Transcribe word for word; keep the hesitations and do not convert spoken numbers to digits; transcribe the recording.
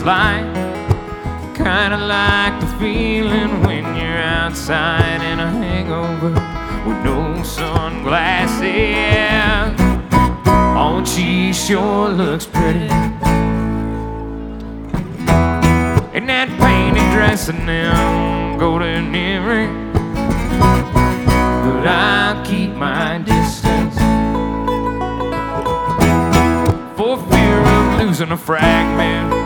Like, kinda like the feeling when you're outside in a hangover with no sunglasses. Oh, she sure looks pretty in that painted dress and them golden earrings, but I'll keep my distance for fear of losing a fragment